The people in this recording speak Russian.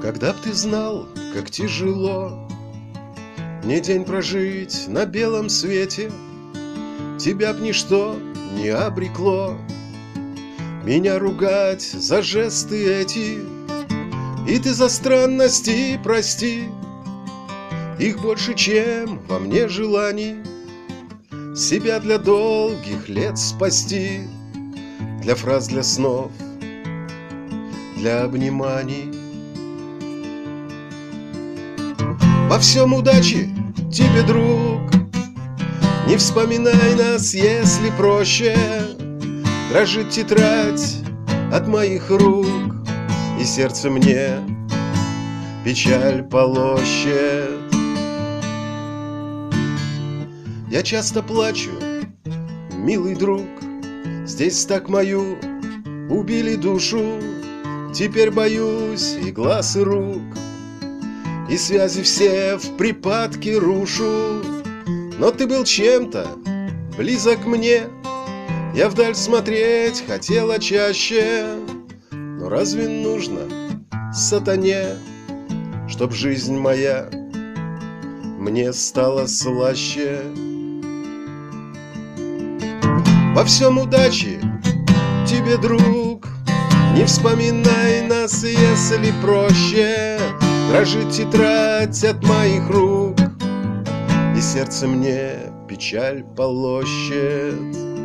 Когда б ты знал, как тяжело мне день прожить на белом свете, тебя б ничто не обрекло меня ругать за жесты эти. И ты за странности прости, их больше, чем во мне желаний себя для долгих лет спасти, для фраз, для снов, для обниманий. Во всем удачи тебе, друг, не вспоминай нас, если проще. Дрожит тетрадь от моих рук, и сердце мне печаль полощет. Я часто плачу, милый друг, здесь так мою убили душу. Теперь боюсь и глаз, и рук, и связи все в припадке рушу. Но ты был чем-то близок мне, я вдаль смотреть хотела чаще. Но разве нужно сатане, чтоб жизнь моя мне стала слаще? Во всем удачи тебе, друг, не вспоминай нас, если проще. Дрожит тетрадь от моих рук, и сердце мне печаль полощет.